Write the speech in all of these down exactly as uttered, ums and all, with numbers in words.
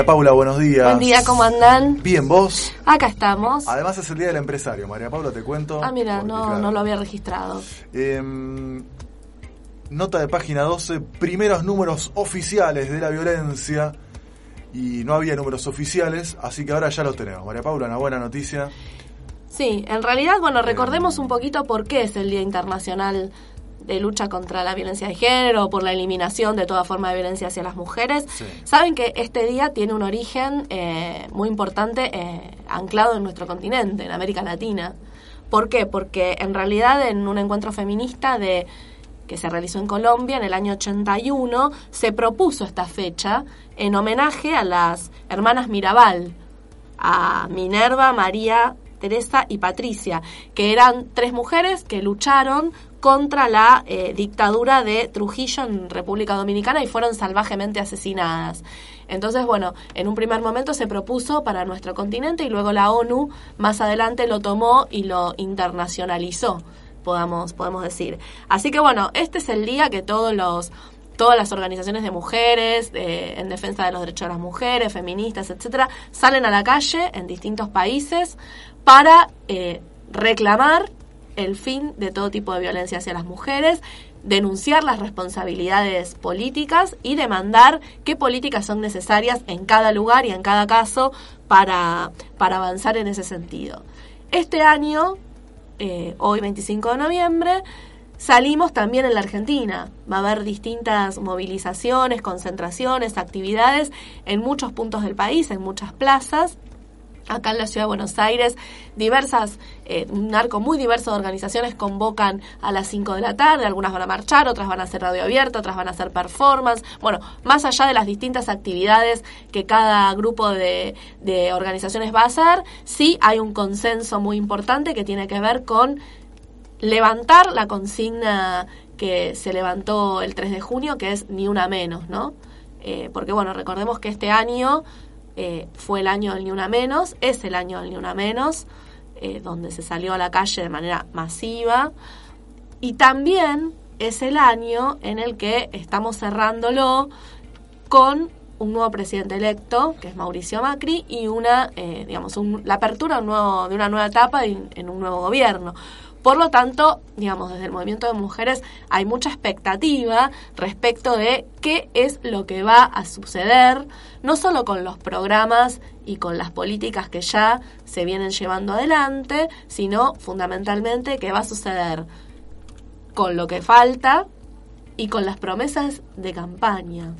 Paula, buenos días. Buen día, ¿cómo andan? Bien, ¿vos? Acá estamos. Además es el Día del Empresario, María Paula, te cuento. Ah, mira, porque, no, claro, no lo había registrado. Eh, nota de página doce, primeros números oficiales de la violencia. Y no había números oficiales, así que ahora ya los tenemos. María Paula, una buena noticia. Sí, en realidad, bueno, recordemos un poquito por qué es el Día Internacional de Lucha contra la Violencia de Género, por la eliminación de toda forma de violencia hacia las mujeres. Sí. Saben que este día tiene un origen eh, muy importante eh, anclado en nuestro continente, en América Latina. ¿Por qué? Porque en realidad en un encuentro feminista de que se realizó en Colombia en el año ochenta y uno, se propuso esta fecha en homenaje a las hermanas Mirabal, a Minerva, María, Teresa y Patricia, que eran tres mujeres que lucharon contra la eh, dictadura de Trujillo en República Dominicana y fueron salvajemente asesinadas. Entonces, bueno, en un primer momento se propuso para nuestro continente y luego la ONU más adelante lo tomó y lo internacionalizó, podamos, podemos decir. Así que bueno, este es el día que todos los todas las organizaciones de mujeres, eh, en defensa de los derechos de las mujeres, feministas, etcétera, salen a la calle en distintos países para eh, reclamar el fin de todo tipo de violencia hacia las mujeres, denunciar las responsabilidades políticas y demandar qué políticas son necesarias en cada lugar y en cada caso para, para avanzar en ese sentido. Este año, eh, hoy veinticinco de noviembre, salimos también en la Argentina. Va a haber distintas movilizaciones, concentraciones, actividades en muchos puntos del país, en muchas plazas. Acá en la ciudad de Buenos Aires, diversas, eh, un arco muy diverso de organizaciones convocan a las cinco de la tarde, algunas van a marchar, otras van a hacer radio abierta, otras van a hacer performance. Bueno, más allá de las distintas actividades que cada grupo de, de organizaciones va a hacer, sí hay un consenso muy importante que tiene que ver con levantar la consigna que se levantó el tres de junio, que es ni una menos, ¿no? Eh, porque, bueno, recordemos que este año eh, fue el año del ni una menos, es el año del ni una menos, eh, donde se salió a la calle de manera masiva, y también es el año en el que estamos cerrándolo con un nuevo presidente electo, que es Mauricio Macri, y una, eh, digamos, un, la apertura de, un nuevo, de una nueva etapa en, en un nuevo gobierno. Por lo tanto, digamos, desde el movimiento de mujeres hay mucha expectativa respecto de qué es lo que va a suceder, no solo con los programas y con las políticas que ya se vienen llevando adelante, sino fundamentalmente qué va a suceder con lo que falta y con las promesas de campaña.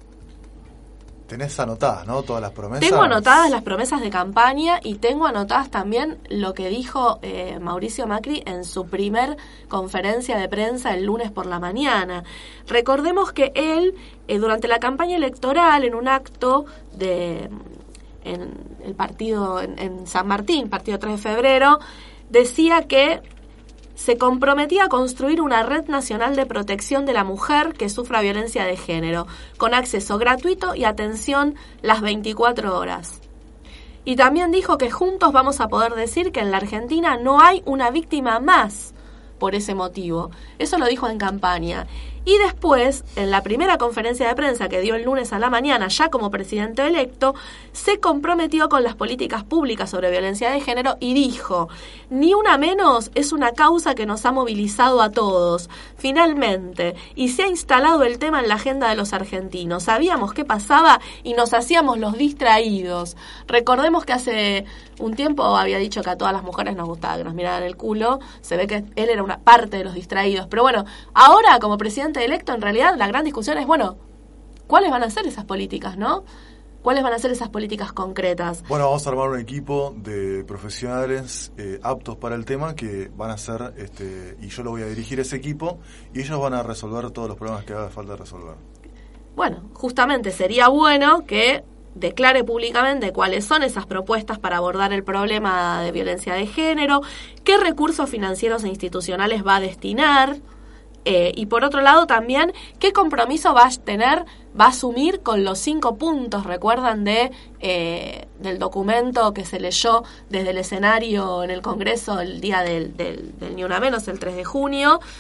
Tenés anotadas, ¿no? Todas las promesas. Tengo anotadas las promesas de campaña y tengo anotadas también lo que dijo eh, Mauricio Macri en su primer conferencia de prensa el lunes por la mañana. Recordemos que él, eh, durante la campaña electoral, en un acto de en el partido en, en San Martín, partido tres de febrero, decía que se comprometía a construir una red nacional de protección de la mujer que sufra violencia de género, con acceso gratuito y atención las veinticuatro horas. Y también dijo que juntos vamos a poder decir que en la Argentina no hay una víctima más por ese motivo. Eso lo dijo en campaña. Y después, en la primera conferencia de prensa que dio el lunes a la mañana, ya como presidente electo, se comprometió con las políticas públicas sobre violencia de género y dijo: ni una menos es una causa que nos ha movilizado a todos, finalmente, y se ha instalado el tema en la agenda de los argentinos. Sabíamos qué pasaba y nos hacíamos los distraídos. Recordemos que hace un tiempo había dicho que a todas las mujeres nos gustaba que nos miraran el culo. Se ve que él era una parte de los distraídos. Pero bueno, ahora como presidente electo, en realidad la gran discusión es, bueno, ¿cuáles van a ser esas políticas, no? ¿Cuáles van a ser esas políticas concretas? Bueno, vamos a armar un equipo de profesionales eh, aptos para el tema que van a ser, este, y yo lo voy a dirigir ese equipo, y ellos van a resolver todos los problemas que haga falta resolver. Bueno, justamente sería bueno que declare públicamente cuáles son esas propuestas para abordar el problema de violencia de género, qué recursos financieros e institucionales va a destinar, eh, y por otro lado también qué compromiso va a tener, va a asumir con los cinco puntos, recuerdan, de eh, del documento que se leyó desde el escenario en el Congreso el día del, del, del Ni Una Menos, el tres de junio,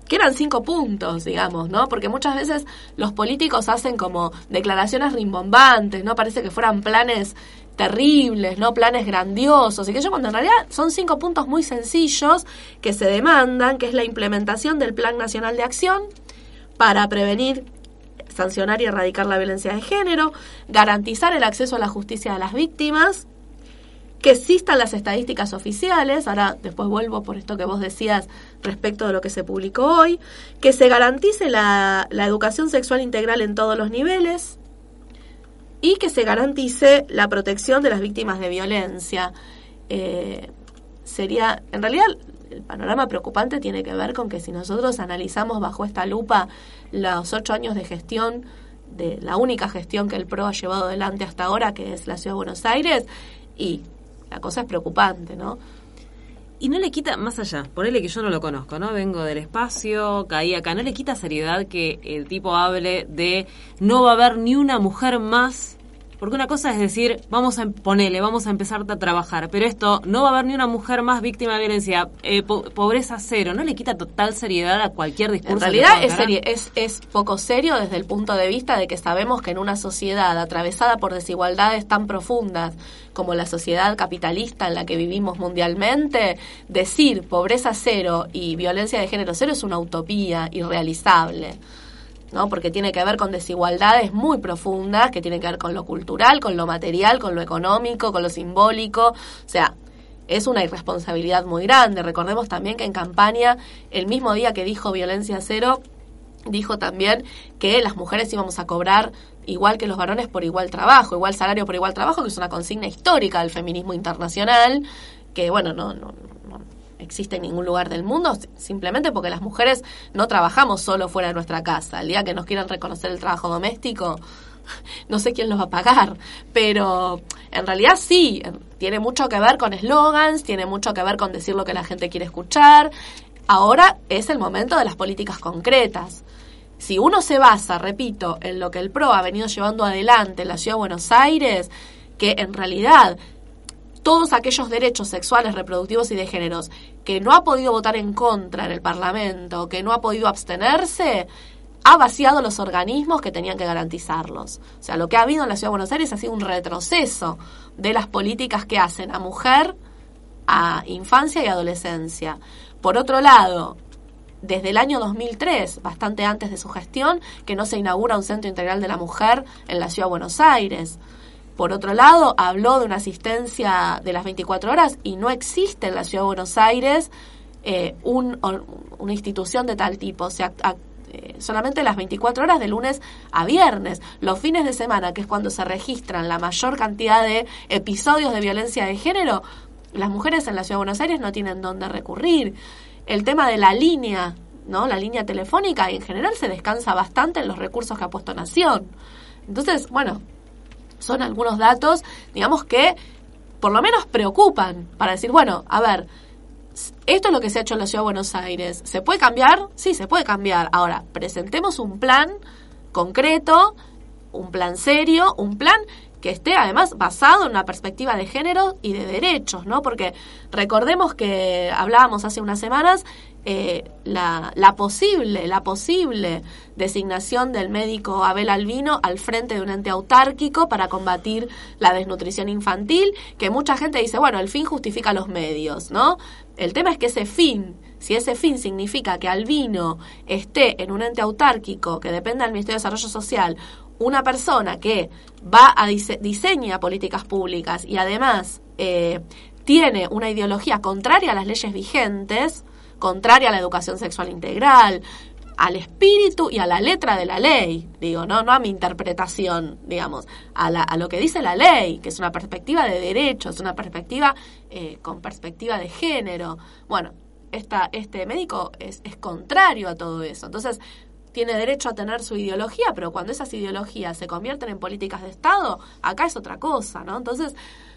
que eran cinco puntos, digamos, ¿no? Porque muchas veces los políticos hacen como declaraciones rimbombantes, ¿no? Parece que fueran planes terribles, ¿no? Planes grandiosos, y que yo, cuando en realidad son cinco puntos muy sencillos que se demandan, que es la implementación del Plan Nacional de Acción para prevenir, sancionar y erradicar la violencia de género, garantizar el acceso a la justicia de las víctimas, que existan las estadísticas oficiales, ahora después vuelvo por esto que vos decías respecto de lo que se publicó hoy, que se garantice la, la educación sexual integral en todos los niveles y que se garantice la protección de las víctimas de violencia. Eh, sería, en realidad, el panorama preocupante tiene que ver con que si nosotros analizamos bajo esta lupa los ocho años de gestión, de la única gestión que el P R O ha llevado adelante hasta ahora, que es la Ciudad de Buenos Aires, y la cosa es preocupante, ¿no? Y no le quita, más allá, ponele que yo no lo conozco, ¿no? Vengo del espacio, caí acá, no le quita seriedad que el tipo hable de no va a haber ni una mujer más, porque una cosa es decir, vamos a ponerle, vamos a empezar a trabajar, pero esto, no va a haber ni una mujer más víctima de violencia, eh, po- pobreza cero, ¿no le quita total seriedad a cualquier discurso? En realidad es, serie, es, es poco serio desde el punto de vista de que sabemos que en una sociedad atravesada por desigualdades tan profundas como la sociedad capitalista en la que vivimos mundialmente, decir pobreza cero y violencia de género cero es una utopía irrealizable, ¿no? Porque tiene que ver con desigualdades muy profundas, que tienen que ver con lo cultural, con lo material, con lo económico, con lo simbólico. O sea, es una irresponsabilidad muy grande. Recordemos también que en campaña, el mismo día que dijo violencia cero, dijo también que las mujeres íbamos a cobrar igual que los varones por igual trabajo, igual salario por igual trabajo, que es una consigna histórica del feminismo internacional, que bueno, no, no, no existe en ningún lugar del mundo, simplemente porque las mujeres no trabajamos solo fuera de nuestra casa. El día que nos quieran reconocer el trabajo doméstico, no sé quién los va a pagar, pero en realidad sí, tiene mucho que ver con eslogans, tiene mucho que ver con decir lo que la gente quiere escuchar. Ahora es el momento de las políticas concretas. Si uno se basa, repito, en lo que el P R O ha venido llevando adelante en la Ciudad de Buenos Aires, que en realidad todos aquellos derechos sexuales, reproductivos y de géneros que no ha podido votar en contra en el Parlamento, que no ha podido abstenerse, ha vaciado los organismos que tenían que garantizarlos. O sea, lo que ha habido en la Ciudad de Buenos Aires ha sido un retroceso de las políticas que hacen a mujer, a infancia y adolescencia. Por otro lado, desde el año dos mil tres, bastante antes de su gestión, que no se inaugura un centro integral de la mujer en la Ciudad de Buenos Aires. Por otro lado, habló de una asistencia de las veinticuatro horas y no existe en la Ciudad de Buenos Aires eh, un, una institución de tal tipo. O sea, a, eh, solamente las veinticuatro horas de lunes a viernes. Los fines de semana, que es cuando se registran la mayor cantidad de episodios de violencia de género, las mujeres en la Ciudad de Buenos Aires no tienen dónde recurrir. El tema de la línea, ¿no? La línea telefónica, en general se descansa bastante en los recursos que ha puesto Nación. Entonces, bueno, son algunos datos, digamos, que por lo menos preocupan para decir, bueno, a ver, esto es lo que se ha hecho en la Ciudad de Buenos Aires. ¿Se puede cambiar? Sí, se puede cambiar. Ahora, presentemos un plan concreto, un plan serio, un plan que esté además basado en una perspectiva de género y de derechos, ¿no? Porque recordemos que hablábamos hace unas semanas eh, la, la posible, la posible designación del médico Abel Albino al frente de un ente autárquico para combatir la desnutrición infantil, que mucha gente dice, bueno, el fin justifica los medios, ¿no? El tema es que ese fin, si ese fin significa que Albino esté en un ente autárquico que dependa del Ministerio de Desarrollo Social, una persona que va a dise- diseña políticas públicas y además eh, tiene una ideología contraria a las leyes vigentes, contraria a la educación sexual integral, al espíritu y a la letra de la ley, digo, no, no a mi interpretación, digamos, a, la, a lo que dice la ley, que es una perspectiva de derechos, una perspectiva eh, con perspectiva de género. Bueno, esta, este médico es, es contrario a todo eso. Entonces, tiene derecho a tener su ideología, pero cuando esas ideologías se convierten en políticas de Estado, acá es otra cosa, ¿no? Entonces,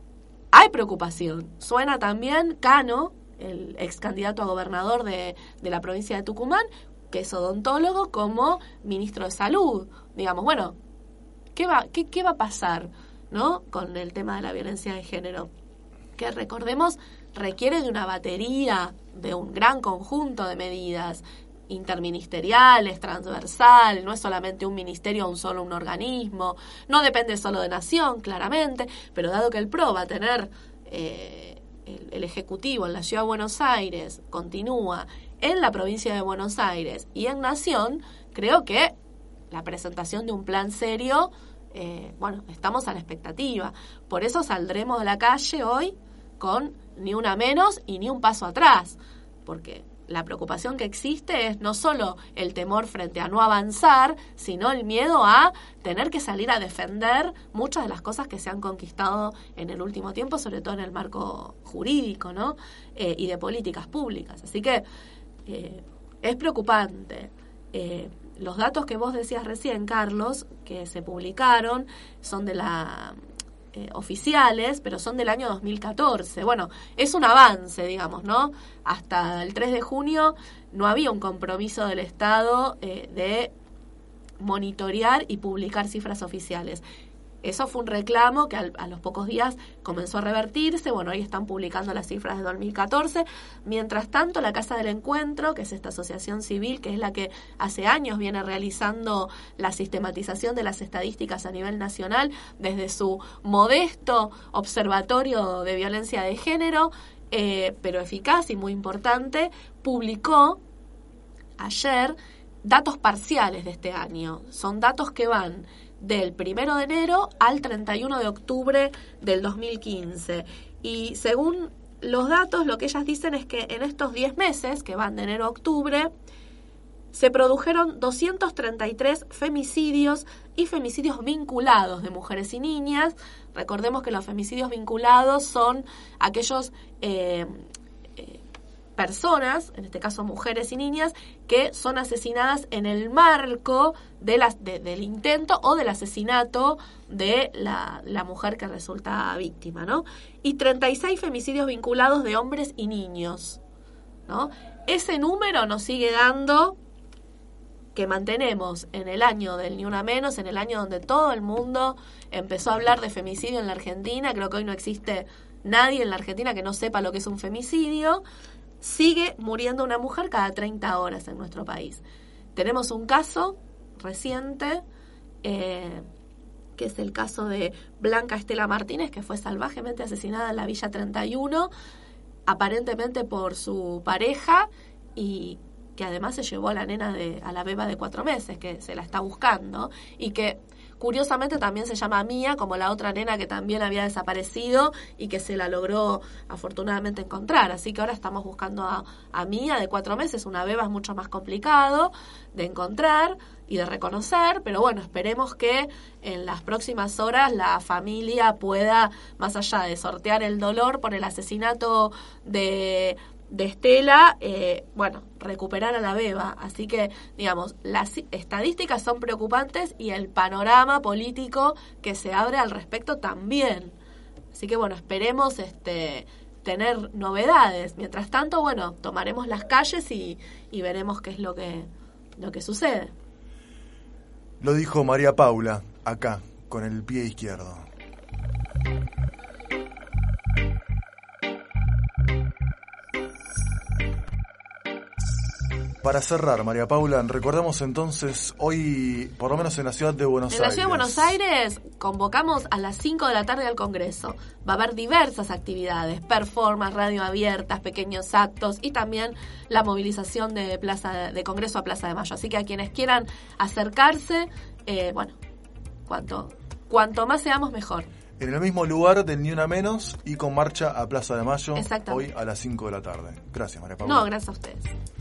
hay preocupación. Suena también Cano, el ex candidato a gobernador de, de la provincia de Tucumán, que es odontólogo, como ministro de Salud. Digamos, bueno, ¿qué va, qué, qué va a pasar, ¿no? Con el tema de la violencia de género? Que recordemos, requiere de una batería, de un gran conjunto de medidas. interministerial, es transversal, no es solamente un ministerio o un solo un organismo, no depende solo de Nación, claramente, pero dado que el P R O va a tener eh, el, el Ejecutivo en la Ciudad de Buenos Aires, continúa en la provincia de Buenos Aires y en Nación, creo que la presentación de un plan serio, eh, bueno, estamos a la expectativa. Por eso saldremos de la calle hoy con ni una menos y ni un paso atrás, porque la preocupación que existe es no solo el temor frente a no avanzar, sino el miedo a tener que salir a defender muchas de las cosas que se han conquistado en el último tiempo, sobre todo en el marco jurídico, ¿no? Eh, y de políticas públicas. Así que eh, es preocupante. Eh, los datos que vos decías recién, Carlos, que se publicaron, son de la... Eh, oficiales, pero son del año dos mil catorce. Bueno, es un avance, digamos, ¿no? Hasta el tres de junio no había un compromiso del Estado eh, de monitorear y publicar cifras oficiales. Eso fue un reclamo que al, a los pocos días comenzó a revertirse. Bueno, hoy están publicando las cifras de dos mil catorce. Mientras tanto, la Casa del Encuentro, que es esta asociación civil, que es la que hace años viene realizando la sistematización de las estadísticas a nivel nacional, desde su modesto observatorio de violencia de género, eh, pero eficaz y muy importante, publicó ayer datos parciales de este año. Son datos que van del primero de enero al treinta y uno de octubre del dos mil quince. Y según los datos, lo que ellas dicen es que en estos diez meses, que van de enero a octubre, se produjeron doscientos treinta y tres femicidios y femicidios vinculados de mujeres y niñas. Recordemos que los femicidios vinculados son aquellos eh, eh, personas, en este caso mujeres y niñas, que son asesinadas en el marco de las, de, del intento o del asesinato de la, la mujer que resulta víctima, ¿no? Y treinta y seis femicidios vinculados de hombres y niños, ¿no? Ese número nos sigue dando que mantenemos en el año del Ni Una Menos, en el año donde todo el mundo empezó a hablar de femicidio en la Argentina. Creo que hoy no existe nadie en la Argentina que no sepa lo que es un femicidio. Sigue muriendo una mujer cada treinta horas en nuestro país. Tenemos un caso reciente, eh, que es el caso de Blanca Estela Martínez, que fue salvajemente asesinada en la Villa treinta y uno, aparentemente por su pareja, y que además se llevó a la nena, de, a la beba de cuatro meses, que se la está buscando, y que curiosamente también se llama Mía, como la otra nena que también había desaparecido y que se la logró afortunadamente encontrar. Así que ahora estamos buscando a, a Mía de cuatro meses. Una beba es mucho más complicado de encontrar y de reconocer, pero bueno, esperemos que en las próximas horas la familia pueda, más allá de sortear el dolor por el asesinato de... de Estela, eh, bueno, recuperar a la beba. Así que, digamos, las estadísticas son preocupantes y el panorama político que se abre al respecto también. Así que, bueno, esperemos este tener novedades. Mientras tanto, bueno, tomaremos las calles y, y veremos qué es lo que, lo que sucede. Lo dijo María Paula, acá, con el pie izquierdo. Para cerrar, María Paula, recordamos entonces hoy, por lo menos en la ciudad de Buenos Aires. En la ciudad de Buenos Aires convocamos a las cinco de la tarde al Congreso. Va a haber diversas actividades, performance, radio abiertas, pequeños actos y también la movilización de Plaza de, de Congreso a Plaza de Mayo. Así que a quienes quieran acercarse, eh, bueno, cuanto, cuanto más seamos mejor. En el mismo lugar del Ni Una Menos y con marcha a Plaza de Mayo, hoy a las cinco de la tarde. Gracias, María Paula. No, gracias a ustedes.